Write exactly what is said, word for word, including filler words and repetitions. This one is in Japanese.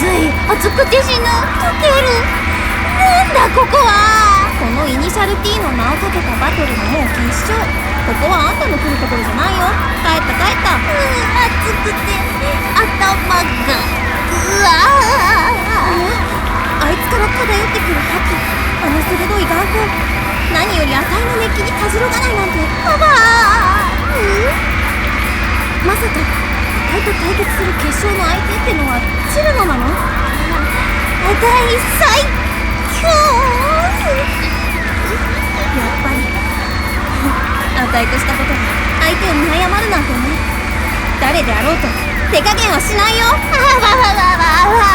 い、暑くて死ぬ、溶ける。なんだここは。このイニシャル T の名をかけたバトルのもう決勝。ここはあんたの来るところじゃないよ。帰った帰った。うー、暑くて頭がうわあ。あいつから漂ってくる覇気、あの鋭い眼光、何よりあたいの熱気にたじろがないなんて。パパー、うん、まさかあたいと対決する決勝の相手ってのはチルノなの？あたい最強。やっぱりあたいとしたことで相手を見誤るなんてね。誰であろうと手加減はしないよ。あわわわわわ。